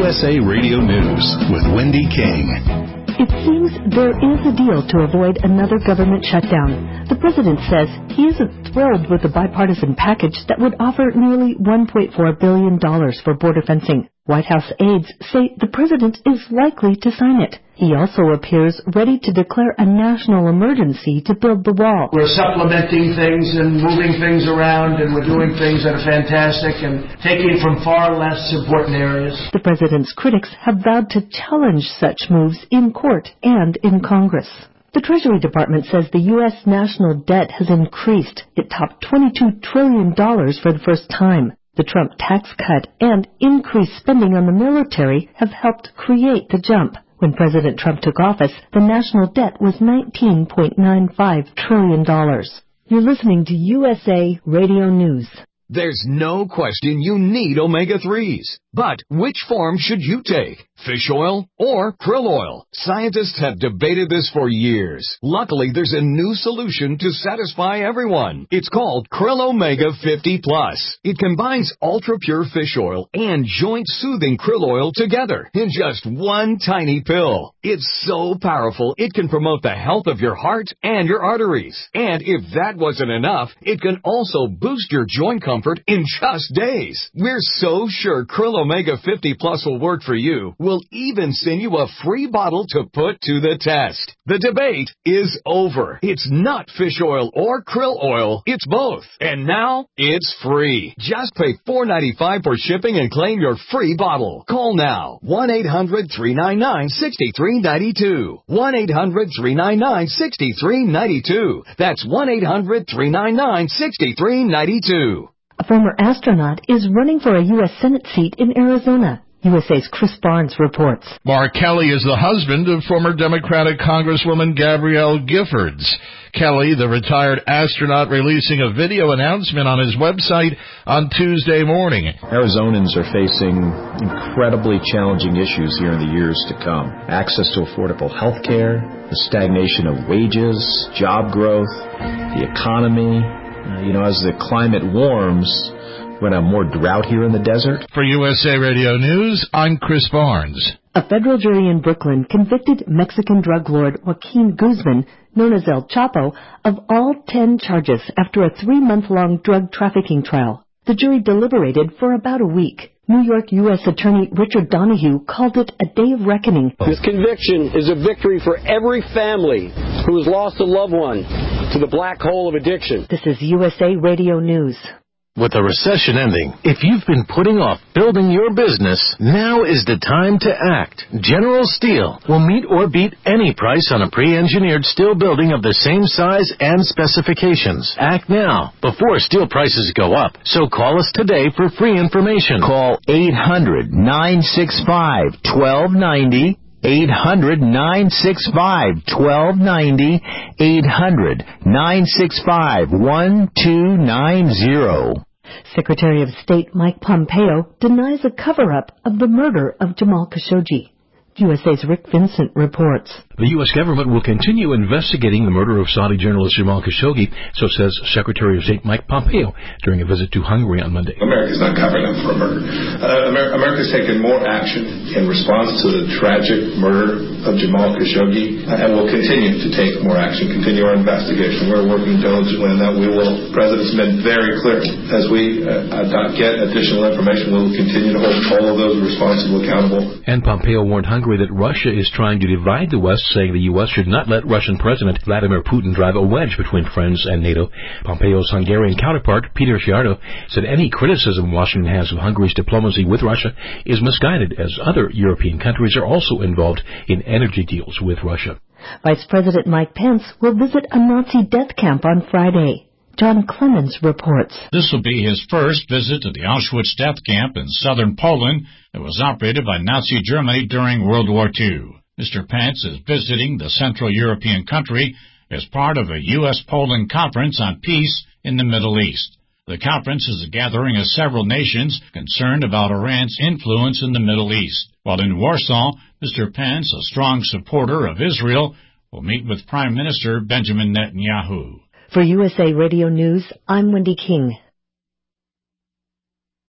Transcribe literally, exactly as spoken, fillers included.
S A Radio News with Wendy King. It seems there is a deal to avoid another government shutdown. The president says he isn't thrilled with the bipartisan package that would offer nearly one point four billion dollars for border fencing. White House aides say the president is likely to sign it. He also appears ready to declare a national emergency to build the wall. We're supplementing things and moving things around, and we're doing things that are fantastic and taking from far less important areas. The president's critics have vowed to challenge such moves in court and in Congress. The Treasury Department says the U S national debt has increased. It topped twenty-two trillion dollars for the first time. The Trump tax cut and increased spending on the military have helped create the jump. When President Trump took office, the national debt was nineteen point nine five trillion dollars. You're listening to U S A Radio News. There's no question you need omega threes. But which form should you take? Fish oil or krill oil? Scientists have debated this for years. Luckily, there's a new solution to satisfy everyone. It's called Krill Omega fifty plus. It combines ultra-pure fish oil and joint-soothing krill oil together in just one tiny pill. It's so powerful, it can promote the health of your heart and your arteries. And if that wasn't enough, it can also boost your joint comfort in just days. We're so sure Krill Omega fifty plus will work for you. We'll even send you a free bottle to put to the test. The debate is over. It's not fish oil or krill oil. It's both. And now it's free. Just pay four dollars and ninety-five cents for shipping and claim your free bottle. Call now. one eight hundred three nine nine six three nine two. one eight hundred three nine nine six three nine two. That's one eight hundred three nine nine six three nine two. A former astronaut is running for a U S Senate seat in Arizona. U S A's Chris Barnes reports. Mark Kelly is the husband of former Democratic Congresswoman Gabrielle Giffords. Kelly, the retired astronaut, releasing a video announcement on his website on Tuesday morning. Arizonans are facing incredibly challenging issues here in the years to come. Access to affordable health care, the stagnation of wages, job growth, the economy. Uh, you know, as the climate warms, we're going to have more drought here in the desert. For U S A Radio News, I'm Chris Barnes. A federal jury in Brooklyn convicted Mexican drug lord Joaquin Guzman, known as El Chapo, of all ten charges after a three-month-long drug trafficking trial. The jury deliberated for about a week. New York U S Attorney Richard Donahue called it a day of reckoning. This conviction is a victory for every family who has lost a loved one to the black hole of addiction. This is U S A Radio News. With the recession ending, if you've been putting off building your business, now is the time to act. General Steel will meet or beat any price on a pre-engineered steel building of the same size and specifications. Act now, before steel prices go up. So call us today for free information. Call eight hundred nine six five one two nine zero. eight hundred nine six five one two nine zero. eight hundred nine six five one two nine zero. Secretary of State Mike Pompeo denies a cover-up of the murder of Jamal Khashoggi. U S A's Rick Vincent reports. The U S government will continue investigating the murder of Saudi journalist Jamal Khashoggi, so says Secretary of State Mike Pompeo during a visit to Hungary on Monday. America's not covering up for a murder. Uh, Amer- America's taken more action in response to the tragic murder of Jamal Khashoggi, uh, and will continue to take more action, continue our investigation. We're working diligently on that. We will. The President's been very clear. As we uh, get additional information, we will continue to hold all of those responsible accountable. And Pompeo warned Hungary that Russia is trying to divide the West, saying the U S should not let Russian President Vladimir Putin drive a wedge between friends and NATO. Pompeo's Hungarian counterpart, Peter Sziarto, said any criticism Washington has of Hungary's diplomacy with Russia is misguided, as other European countries are also involved in energy deals with Russia. Vice President Mike Pence will visit a Nazi death camp on Friday. John Clemens reports. This will be his first visit to the Auschwitz death camp in southern Poland that was operated by Nazi Germany during World War Two. Mister Pence is visiting the Central European country as part of a U S Poland conference on peace in the Middle East. The conference is a gathering of several nations concerned about Iran's influence in the Middle East. While in Warsaw, Mister Pence, a strong supporter of Israel, will meet with Prime Minister Benjamin Netanyahu. For U S A Radio News, I'm Wendy King.